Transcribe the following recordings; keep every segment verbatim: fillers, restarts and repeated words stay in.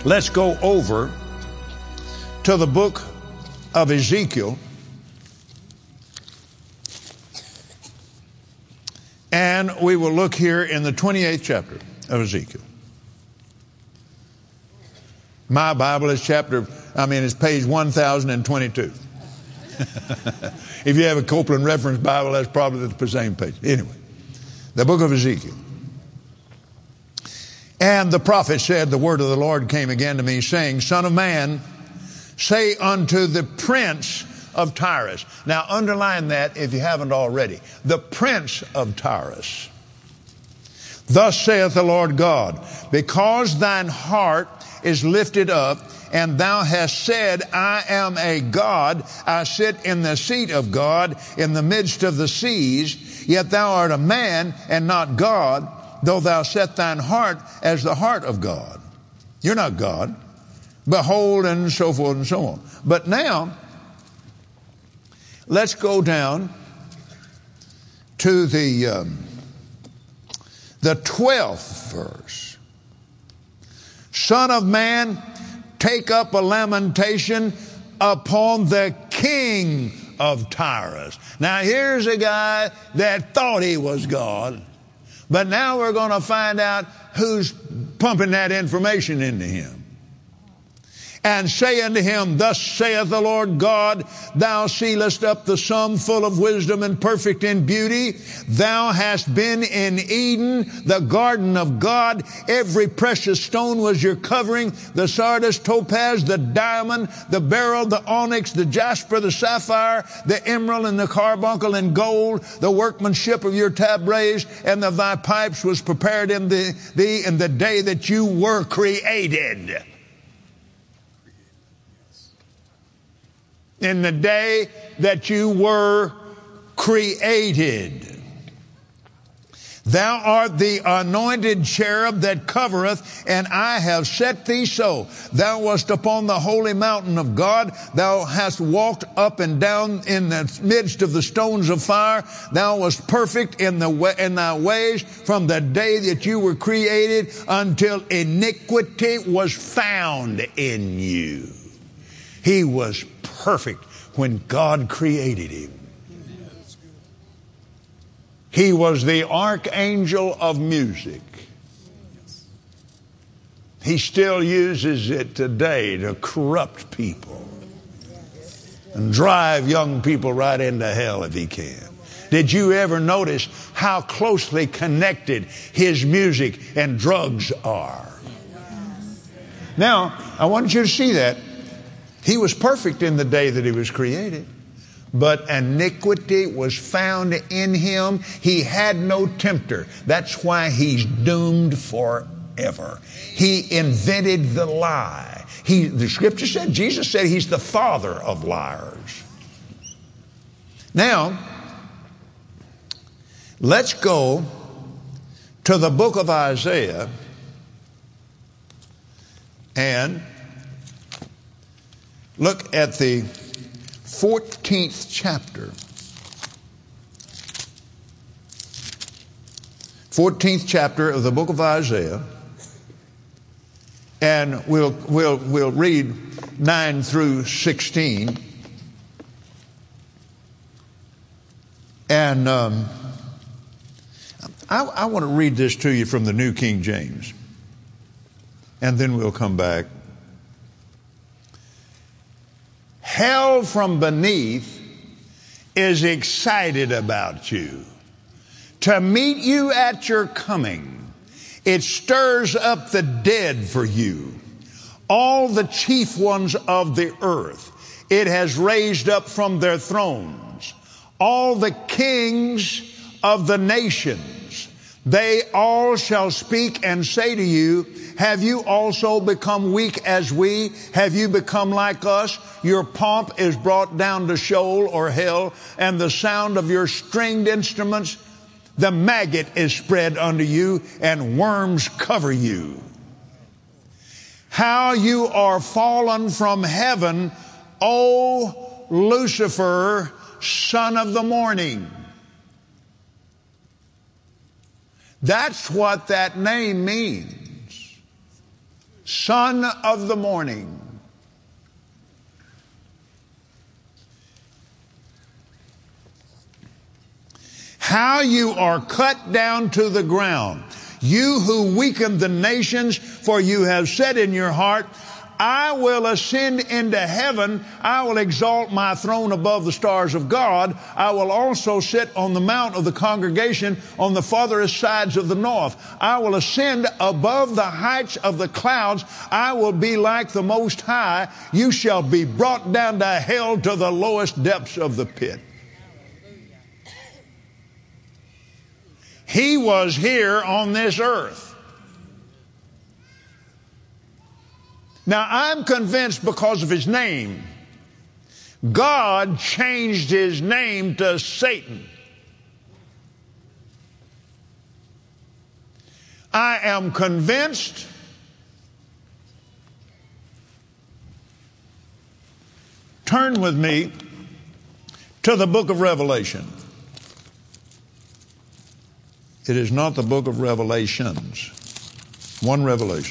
Let's go over to the book of Ezekiel. And we will look here in the twenty-eighth chapter of Ezekiel. My Bible is chapter, I mean, it's page one thousand twenty-two. If you have a Copeland Reference Bible, that's probably the same page. Anyway, the book of Ezekiel. And the prophet said, the word of the Lord came again to me, saying, Son of man, say unto the prince of Tyrus. Now underline that if you haven't already. The prince of Tyrus. Thus saith the Lord God, because thine heart is lifted up, and thou hast said, I am a God, I sit in the seat of God in the midst of the seas, yet thou art a man and not God, though thou set thine heart as the heart of God. You're not God. Behold, and so forth and so on. But now, let's go down to the um, the twelfth verse. Son of man, take up a lamentation upon the king of Tyrus. Now here's a guy that thought he was God, but now we're going to find out who's pumping that information into him. And say unto him, Thus saith the Lord God, Thou sealest up the sum full of wisdom and perfect in beauty. Thou hast been in Eden, the garden of God. Every precious stone was your covering, the sardius, topaz, the diamond, the beryl, the onyx, the jasper, the sapphire, the emerald, and the carbuncle, and gold. The workmanship of your tabrets and of thy pipes was prepared in the, thee in the day that you were created. In the day that you were created. Thou art the anointed cherub that covereth, and I have set thee so. Thou wast upon the holy mountain of God. Thou hast walked up and down in the midst of the stones of fire. Thou wast perfect in the way, in thy ways from the day that you were created until iniquity was found in you. He was perfect when God created him. He was the archangel of music. He still uses it today to corrupt people and drive young people right into hell if he can. Did you ever notice how closely connected his music and drugs are? Now, I want you to see that. He was perfect in the day that he was created, but iniquity was found in him. He had no tempter. That's why he's doomed forever. He invented the lie. He, the scripture said, Jesus said he's the father of liars. Now, let's go to the book of Isaiah and look at the fourteenth chapter. fourteenth chapter of the book of Isaiah. And we'll, we'll, we'll read nine through sixteen. And um, I, I want to read this to you from the New King James. And then we'll come back. Hell from beneath is excited about you, to meet you at your coming. It stirs up the dead for you, all the chief ones of the earth. It has raised up from their thrones all the kings of the nations. They all shall speak and say to you, have you also become weak as we? Have you become like us? Your pomp is brought down to Sheol or hell, and the sound of your stringed instruments, the maggot is spread unto you, and worms cover you. How you are fallen from heaven, O Lucifer, son of the morning. That's what that name means. son of the morning. How you are cut down to the ground, you who weaken the nations, for you have said in your heart, I will ascend into heaven. I will exalt my throne above the stars of God. I will also sit on the mount of the congregation on the farthest sides of the north. I will ascend above the heights of the clouds. I will be like the Most High. You shall be brought down to hell, to the lowest depths of the pit. He was here on this earth. Now, I'm convinced because of his name, God changed his name to Satan. I am convinced turn with me to the book of Revelation. It is not the book of Revelations. One Revelation.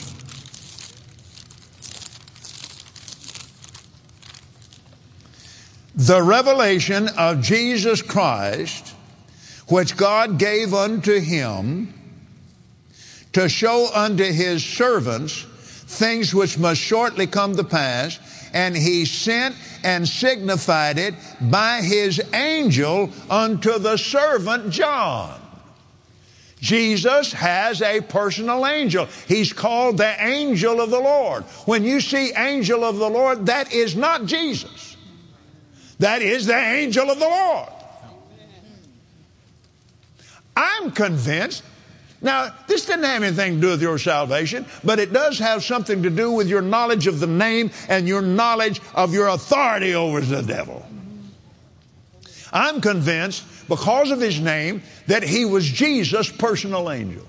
The revelation of Jesus Christ, which God gave unto him to show unto his servants things which must shortly come to pass, and he sent and signified it by his angel unto the servant John. Jesus has a personal angel. He's called the angel of the Lord. When you see angel of the Lord, that is not Jesus. That is the angel of the Lord. I'm convinced. Now, this didn't have anything to do with your salvation, but it does have something to do with your knowledge of the name and your knowledge of your authority over the devil. I'm convinced, because of his name, that he was Jesus' personal angel.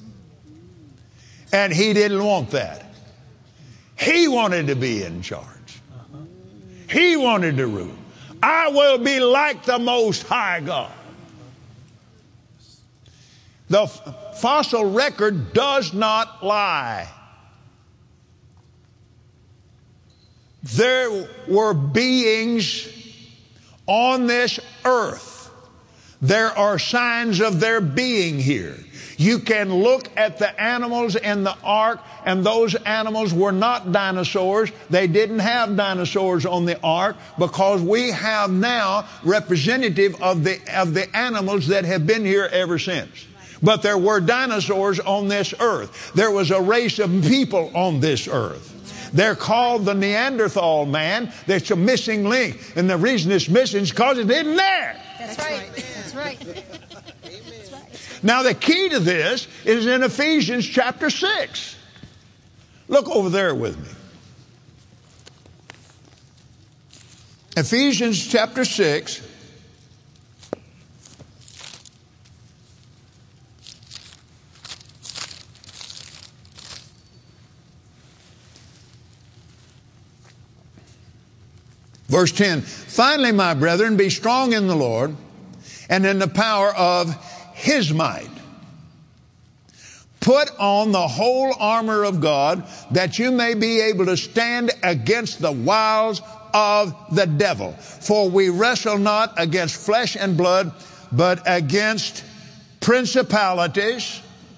And he didn't want that. He wanted to be in charge. He wanted to rule. I will be like the Most High God. The fossil record does not lie. There were beings on this earth. There are signs of their being here. You can look at the animals in the ark, and those animals were not dinosaurs. They didn't have dinosaurs on the ark, because we have now representative of the of the animals that have been here ever since. But there were dinosaurs on this earth. There was a race of people on this earth. They're called the Neanderthal man. There's a missing link. And the reason it's missing is because it isn't there. That's right. That's right. That's right. Now, the key to this is in Ephesians chapter six. Look over there with me. Ephesians chapter six. Verse ten, finally, my brethren, be strong in the Lord and in the power of his might. Put on the whole armor of God, that you may be able to stand against the wiles of the devil. For we wrestle not against flesh and blood, but against principalities,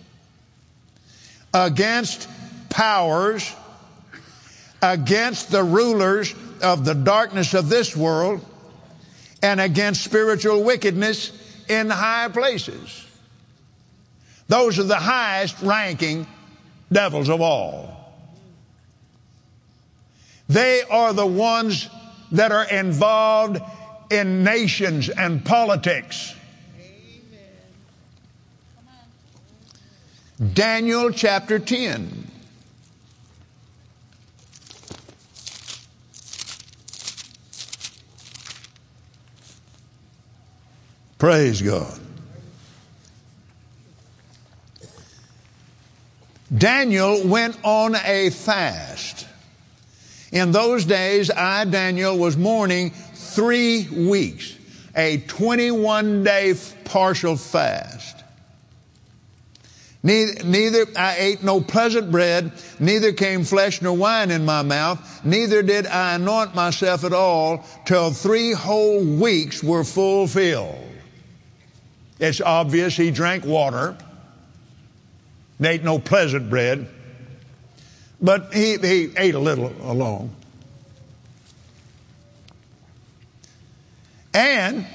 against powers, against the rulers of the darkness of this world, and against spiritual wickedness in high places. Those are the highest ranking devils of all. They are the ones that are involved in nations and politics. Daniel chapter ten. Praise God. Daniel went on a fast. In those days, I, Daniel, was mourning three weeks, a twenty-one day partial fast. Neither, neither I ate no pleasant bread, neither came flesh nor wine in my mouth, neither did I anoint myself at all till three whole weeks were fulfilled. It's obvious he drank water. He ate no pleasant bread, but he, he ate a little along. And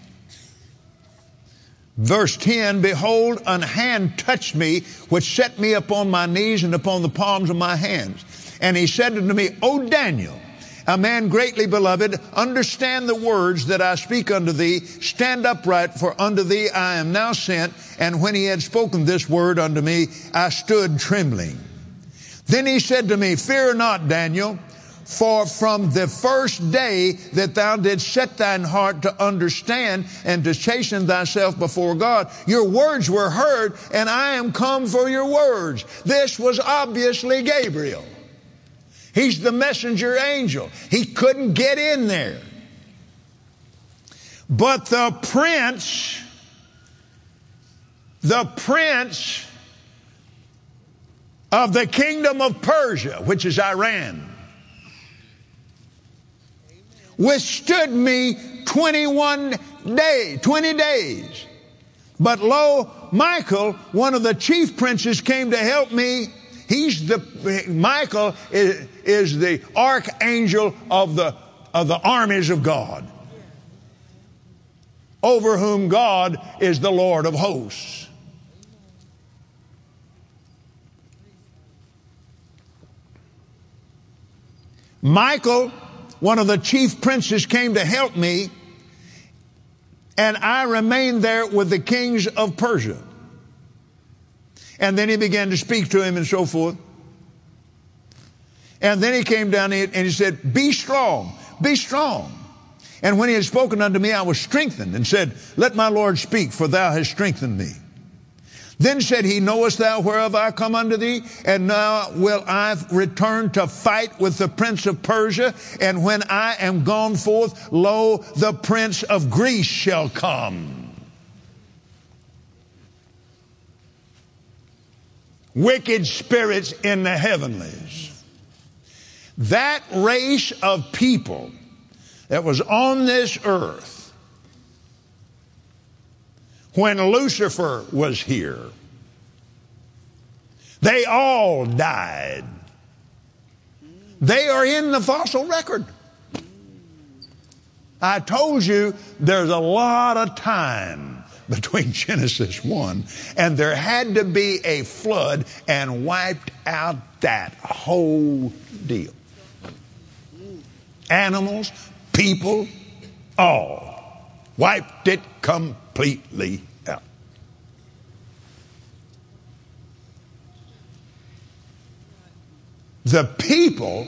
verse ten, behold, an hand touched me, which set me upon my knees and upon the palms of my hands. And he said unto me, O Daniel, a man greatly beloved, understand the words that I speak unto thee. Stand upright, for unto thee I am now sent. And when he had spoken this word unto me, I stood trembling. Then he said to me, fear not, Daniel. For from the first day that thou didst set thine heart to understand and to chasten thyself before God, your words were heard, and I am come for your words. This was obviously Gabriel. He's the messenger angel. He couldn't get in there. But the prince, the prince of the kingdom of Persia, which is Iran, withstood me twenty-one days, twenty days. But lo, Michael, one of the chief princes, came to help me. He's the, Michael is, is the archangel of the, of the armies of God, over whom God is the Lord of hosts. Michael, one of the chief princes, came to help me, and I remained there with the kings of Persia. And then he began to speak to him and so forth. And then he came down and he said, be strong, be strong. And when he had spoken unto me, I was strengthened, and said, let my Lord speak, for thou hast strengthened me. Then said he, knowest thou whereof I come unto thee? And now will I return to fight with the prince of Persia. And when I am gone forth, lo, the prince of Greece shall come. Wicked spirits in the heavenlies. That race of people that was on this earth when Lucifer was here, they all died. They are in the fossil record. I told you there's a lot of time between Genesis one, and there had to be a flood and wiped out that whole deal. Animals, people, all. Wiped it completely out. The people,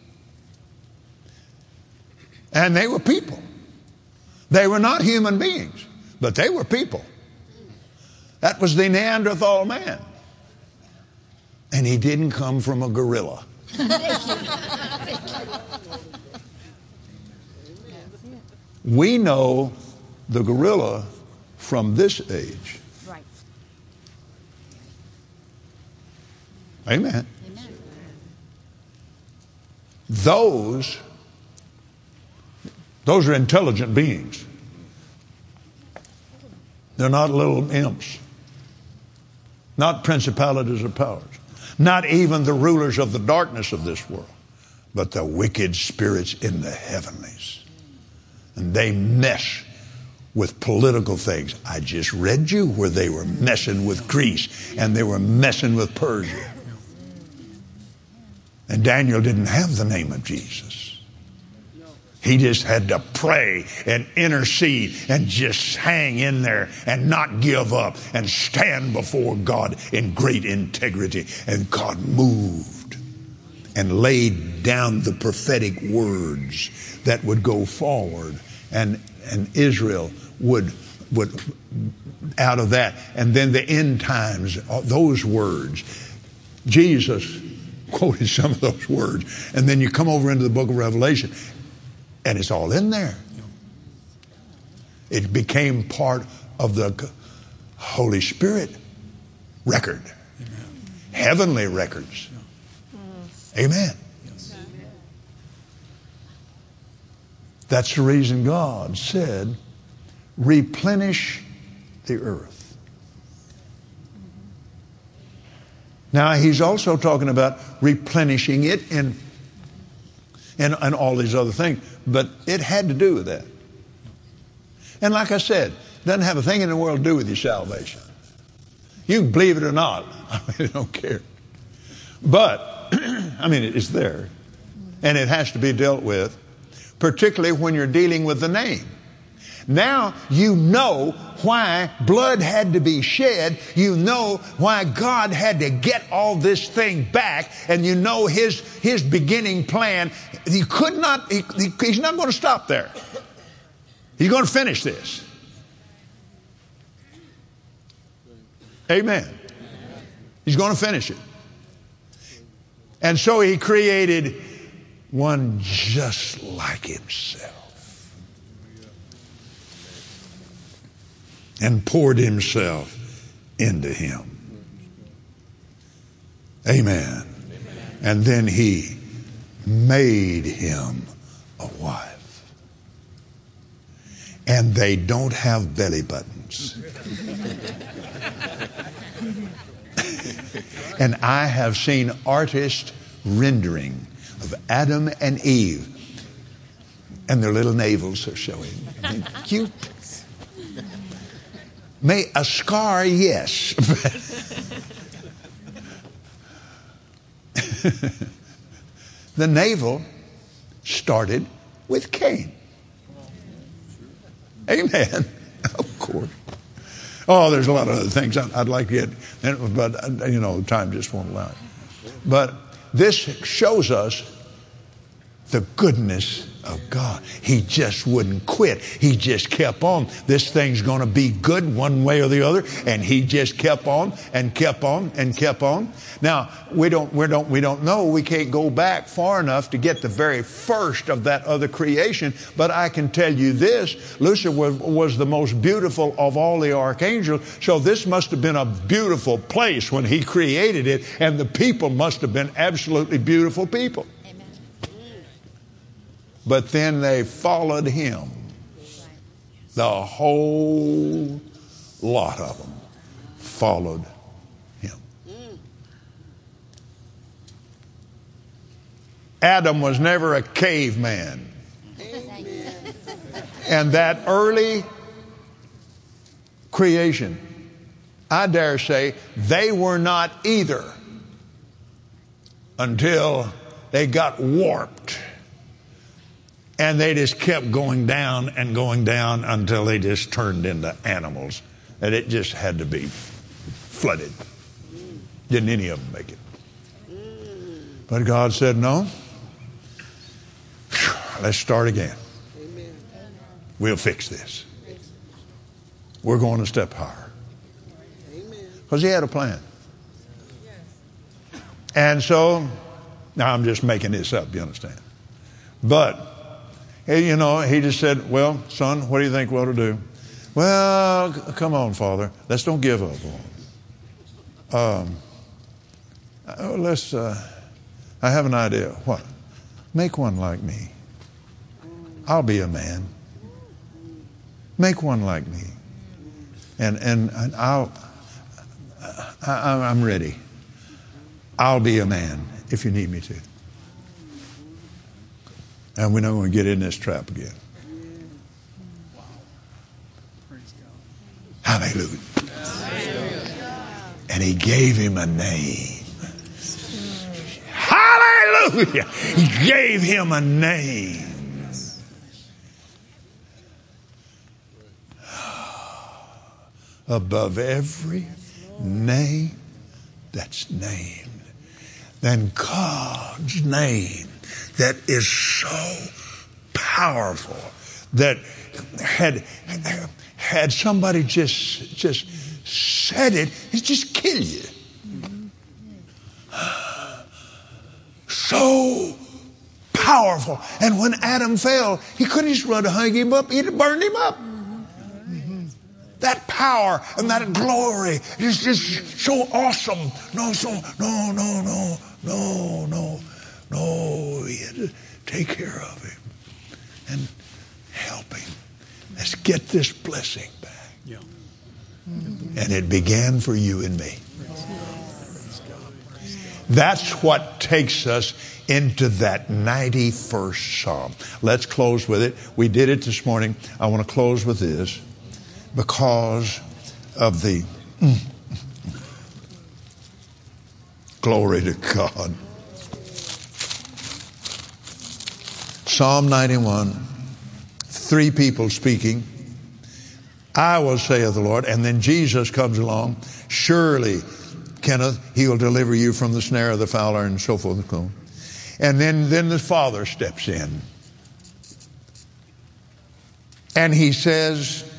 and they were people. They were not human beings, but they were people. That was the Neanderthal man. And he didn't come from a gorilla. We know the gorilla from this age. Right. Amen. Amen. Those, those are intelligent beings. They're not little imps. Not principalities or powers. Not even the rulers of the darkness of this world, but the wicked spirits in the heavenlies. And they mess with political things. I just read you where they were messing with Greece and they were messing with Persia. And Daniel didn't have the name of Jesus. He just had to pray and intercede and just hang in there and not give up and stand before God in great integrity. And God moved and laid down the prophetic words that would go forward, and and Israel would would out of that. And then the end times, those words, Jesus quoted some of those words. And then you come over into the book of Revelation, and it's all in there. It became part of the Holy Spirit record. Heavenly records. Amen. That's the reason God said, replenish the earth. Now, he's also talking about replenishing it in, in, in all these other things. But it had to do with that. And like I said, it doesn't have a thing in the world to do with your salvation. You can believe it or not. I really don't care. But, I mean, it's there. And it has to be dealt with, particularly when you're dealing with the name. Now you know why blood had to be shed. You know why God had to get all this thing back. And you know his, his beginning plan. He could not, he, he, he's not going to stop there. He's going to finish this. Amen. He's going to finish it. And so he created one just like himself. And poured himself into him. Amen. And then he made him a wife. And they don't have belly buttons. And I have seen artist rendering of Adam and Eve, and their little navels are showing. I mean, cute. May a scar, yes. The navel started with Cain. Amen. Of course. Oh, there's a lot of other things I'd like to get, but, you know, time just won't allow it. But this shows us the goodness of God. He just wouldn't quit. He just kept on. This thing's going to be good one way or the other, and he just kept on and kept on and kept on. Now we don't we don't we don't know. We can't go back far enough to get the very first of that other creation. But I can tell you this: Lucifer was, was the most beautiful of all the archangels. So this must have been a beautiful place when he created it, and the people must have been absolutely beautiful people. But then they followed him. The whole lot of them followed him. Adam was never a caveman. And that early creation, I dare say, they were not either until they got warped. And they just kept going down and going down until they just turned into animals. And it just had to be flooded. Didn't any of them make it. But God said, no. Let's start again. We'll fix this. We're going a step higher. Because he had a plan. And so, now I'm just making this up, you understand. But, you know, he just said, well, son, what do you think we ought to do? Well, come on, Father. Let's don't give up on him. Um, let's, uh, I have an idea. What? Make one like me. I'll be a man. Make one like me. And, and, and I'll, I, I'm ready. I'll be a man if you need me to. And we're not going to get in this trap again. Wow. Praise God. Hallelujah. And he gave him a name. Hallelujah. He gave him a name. Above every name that's named. Then God's name that is so powerful that had had somebody just just said it, it just kill you. So powerful. And when Adam fell, he couldn't just run to hang him up, he'd have burned him up. That power and that glory is just so awesome. No, so, no, no, no, no, no, no. He had to take care of him and help him. Let's get this blessing back. Yeah. And it began for you and me. That's what takes us into that ninety-first Psalm. Let's close with it. We did it this morning. I want to close with this because of the mm, glory to God. Psalm ninety-one, three people speaking. I will, saith the Lord. And then Jesus comes along. Surely, Kenneth, he will deliver you from the snare of the fowler, and so forth and so on. And then, then the Father steps in. And he says,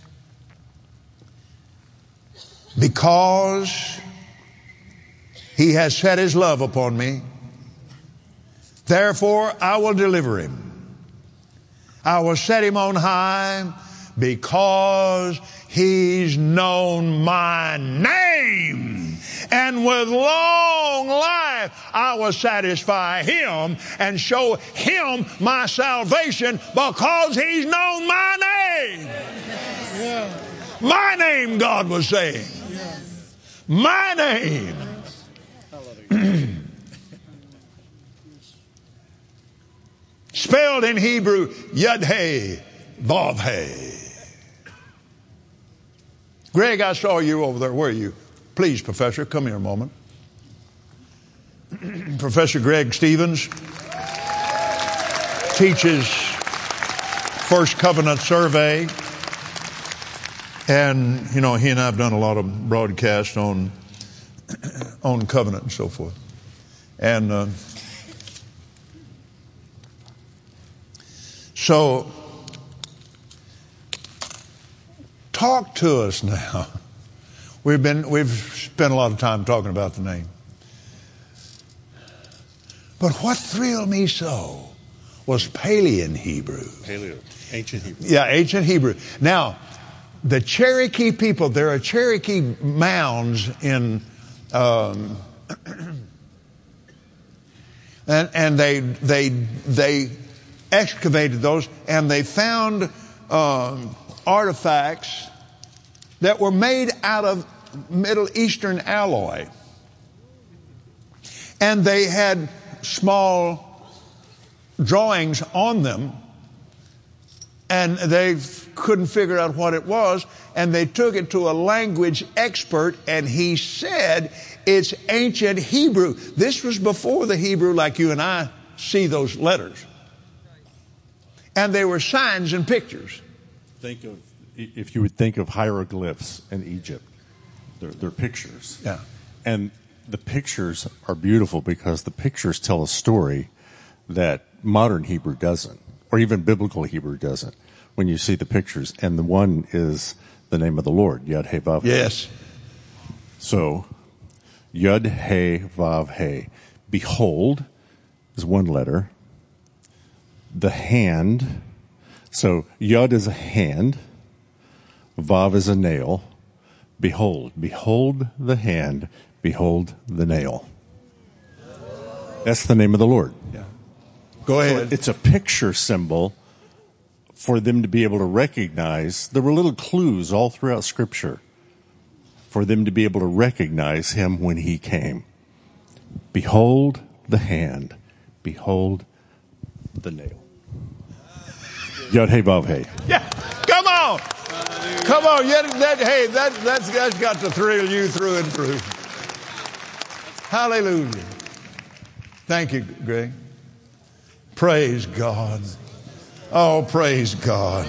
because he has set his love upon me, therefore I will deliver him. I will set him on high because he's known my name. And with long life I will satisfy him and show him my salvation because he's known my name. Yeah. My name, God was saying. Yes. My name. Spelled in Hebrew, Yud-Hey, Vav-Hey. Greg, I saw you over there. Where are you? Please, Professor, come here a moment. Professor Greg Stevens teaches First Covenant Survey. And, you know, he and I have done a lot of broadcasts on, on covenant and so forth. And uh, so, talk to us now. We've been, we've spent a lot of time talking about the name. But what thrilled me so was Paleo Hebrew. Paleo, ancient Hebrew. Yeah, ancient Hebrew. Now, the Cherokee people, there are Cherokee mounds in, um, and, and they, they, they excavated those, and they found um, artifacts that were made out of Middle Eastern alloy. And they had small drawings on them, and they couldn't figure out what it was, and they took it to a language expert, and he said it's ancient Hebrew. This was before the Hebrew like you and I see those letters. And they were signs and pictures. Think of, if you would think of hieroglyphs in Egypt, they're, they're pictures. Yeah. And the pictures are beautiful because the pictures tell a story that modern Hebrew doesn't, or even biblical Hebrew doesn't, when you see the pictures. And the one is the name of the Lord, Yud-Hey-Vav-Hey. Yes. So, Yud-Hey-Vav-Hey. Behold is one letter. The hand. So, Yud is a hand. Vav is a nail. Behold. Behold the hand. Behold the nail. That's the name of the Lord. Yeah. Go ahead. So it's a picture symbol for them to be able to recognize. There were little clues all throughout Scripture for them to be able to recognize him when he came. Behold the hand. Behold the nail. Yud-Hey-Vav-Hey. Yeah, come on. Come on. Yeah, that, hey, that, that's, that's got to thrill you through and through. Hallelujah. Thank you, Greg. Praise God. Oh, praise God.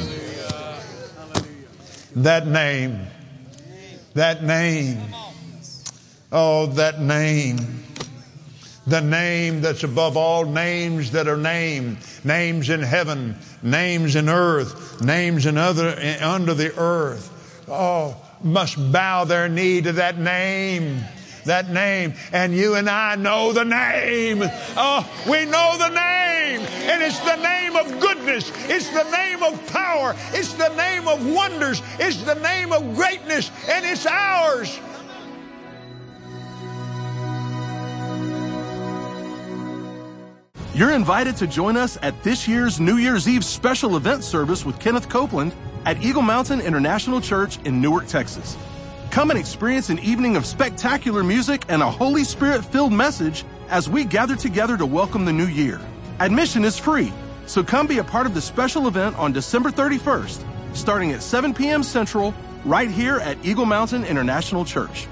That name. That name. Oh, that name. The name that's above all names that are named. Names in heaven, names in earth, names in other under the earth. Oh, must bow their knee to that name. that name. And you and I know the name. Oh, we know the name. And it's the name of goodness. It's the name of power. It's the name of wonders. It's the name of greatness. And it's ours. You're invited to join us at this year's New Year's Eve special event service with Kenneth Copeland at Eagle Mountain International Church in Newark, Texas. Come and experience an evening of spectacular music and a Holy Spirit-filled message as we gather together to welcome the new year. Admission is free, so come be a part of the special event on December thirty-first, starting at seven p.m. Central, right here at Eagle Mountain International Church.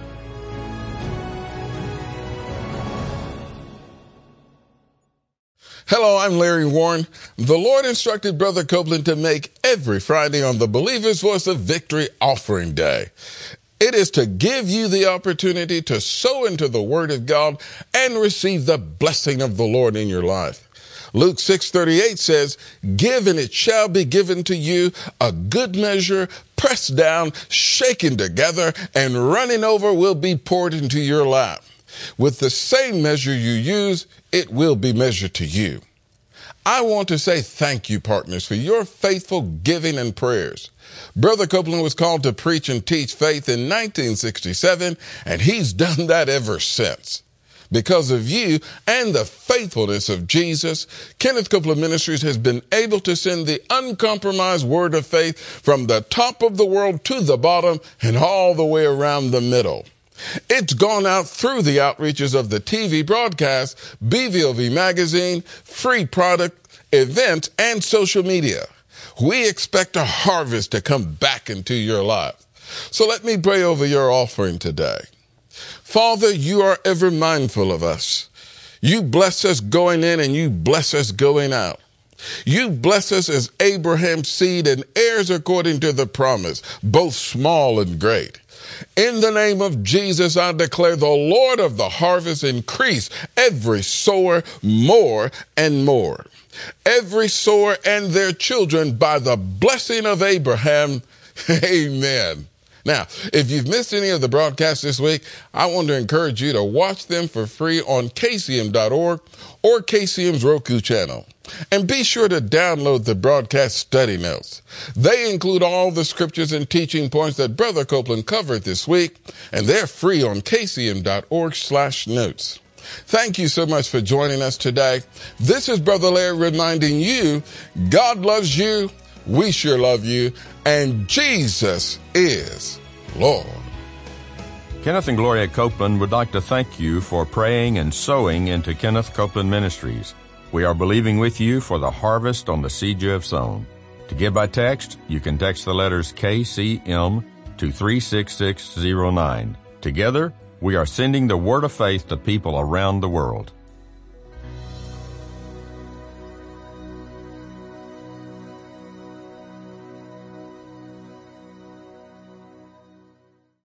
Hello, I'm Larry Warren. The Lord instructed Brother Copeland to make every Friday on the Believer's Voice of Victory Offering Day. It is to give you the opportunity to sow into the Word of God and receive the blessing of the Lord in your life. Luke six thirty-eight says, "Give and it shall be given to you, a good measure, pressed down, shaken together, and running over will be poured into your lap. With the same measure you use, it will be measured to you." I want to say thank you, partners, for your faithful giving and prayers. Brother Copeland was called to preach and teach faith in nineteen sixty-seven, and he's done that ever since. Because of you and the faithfulness of Jesus, Kenneth Copeland Ministries has been able to send the uncompromised word of faith from the top of the world to the bottom and all the way around the middle. It's gone out through the outreaches of the T V broadcast, B V O V magazine, free product, events, and social media. We expect a harvest to come back into your life. So let me pray over your offering today. Father, you are ever mindful of us. You bless us going in and you bless us going out. You bless us as Abraham's seed and heirs according to the promise, both small and great. In the name of Jesus, I declare the Lord of the harvest increase every sower more and more. Every sower and their children by the blessing of Abraham. Amen. Now, if you've missed any of the broadcasts this week, I want to encourage you to watch them for free on K C M dot org or K C M's Roku channel. And be sure to download the broadcast study notes. They include all the scriptures and teaching points that Brother Copeland covered this week, and they're free on K C M dot org slash notes. Thank you so much for joining us today. This is Brother Larry reminding you, God loves you, we sure love you, and Jesus is Lord. Kenneth and Gloria Copeland would like to thank you for praying and sowing into Kenneth Copeland Ministries. We are believing with you for the harvest on the seed you have sown. To give by text, you can text the letters K C M to three six six zero nine. Together, we are sending the word of faith to people around the world.